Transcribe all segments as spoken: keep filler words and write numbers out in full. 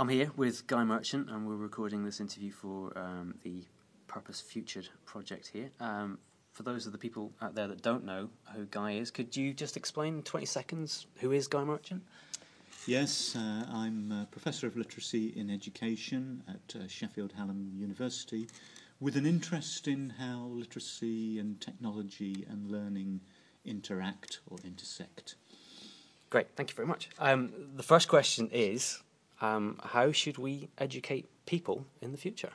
I'm here with Guy Merchant, and we're recording this interview for um, the Purpose Futured project here. Um, for those of the people out there that don't know who Guy is, could you just explain in twenty seconds who is Guy Merchant? Yes, uh, I'm a Professor of Literacy in Education at uh, Sheffield Hallam University, with an interest in how literacy and technology and learning interact or intersect. Great, thank you very much. Um, the first question is, um, how should we educate people in the future?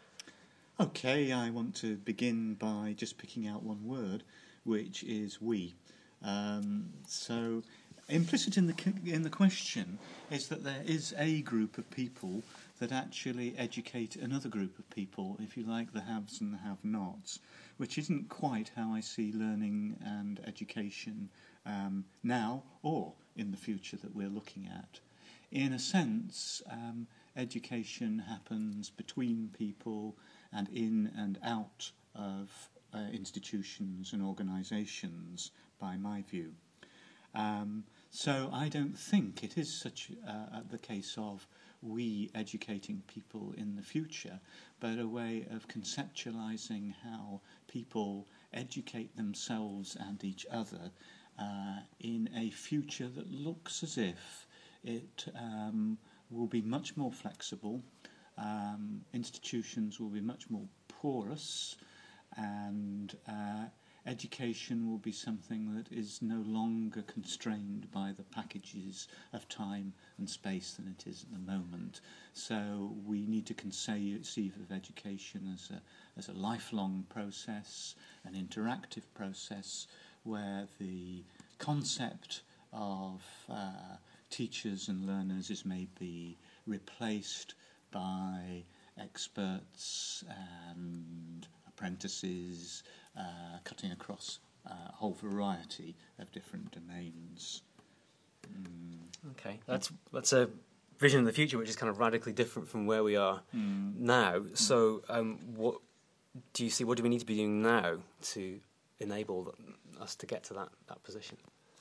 Okay, I want to begin by just picking out one word, which is we. Um, so, implicit in the in the question is that there is a group of people that actually educate another group of people, if you like, the haves and the have-nots, which isn't quite how I see learning and education um, now or in the future that we're looking at. In a sense, um, education happens between people and in and out of uh, institutions and organisations, by my view. Um, so I don't think it is such uh, the case of we educating people in the future, but a way of conceptualising how people educate themselves and each other uh, in a future that looks as if it um, will be much more flexible, um, institutions will be much more porous, and uh, education will be something that is no longer constrained by the packages of time and space than it is at the moment. So we need to conceive of education as a, as a lifelong process, an interactive process, where the concept of uh, teachers and learners is maybe replaced by experts and apprentices, uh, cutting across uh, a whole variety of different domains. Mm. Okay, that's that's a vision of the future which is kind of radically different from where we are mm. now. So, um, what do you see? What do we need to be doing now to enable us to get to that, that position?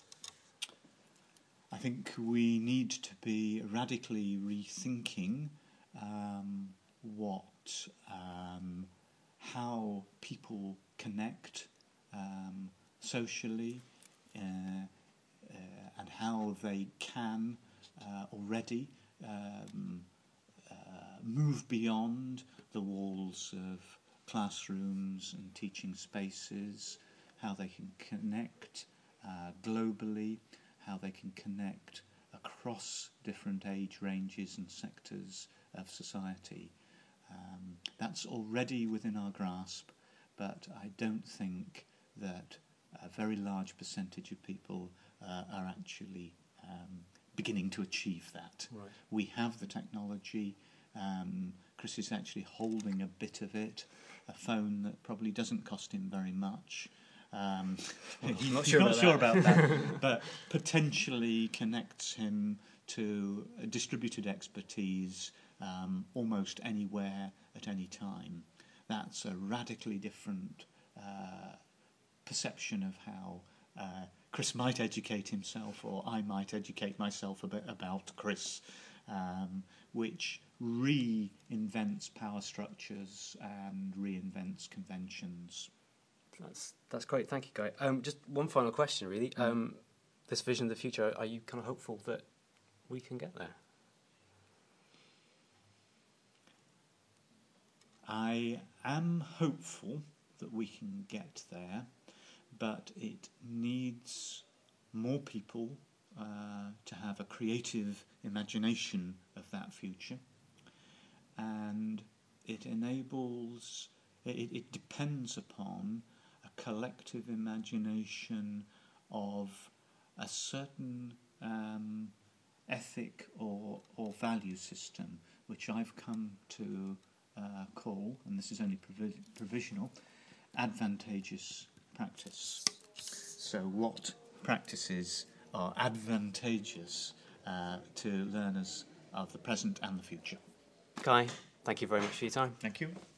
I think we need to be radically rethinking um, what, um, how people connect um, socially, uh, uh, and how they can uh, already um, uh, move beyond the walls of classrooms and teaching spaces, how they can connect uh, globally, how they can connect across different age ranges and sectors of society. Um, that's already within our grasp, but I don't think that a very large percentage of people uh, are actually um, beginning to achieve that. Right. We have the technology. Um, Chris is actually holding a bit of it, a phone that probably doesn't cost him very much. Um, well, he's not sure, not about, sure that. about that, but potentially connects him to a distributed expertise um, almost anywhere at any time. That's a radically different uh, perception of how uh, Chris might educate himself, or I might educate myself a bit about Chris, um, which reinvents power structures and reinvents conventions. That's that's great. Thank you, Guy. Um, just one final question, really. Mm. Um, this vision of the future, are you kind of hopeful that we can get there? I am hopeful that we can get there, but it needs more people uh, to have a creative imagination of that future, and it enables, it, it depends upon a collective imagination of a certain um, ethic or, or value system, which I've come to uh, call, and this is only provi- provisional, advantageous practice. So what practices are advantageous uh, to learners of the present and the future? Guy, thank you very much for your time. Thank you.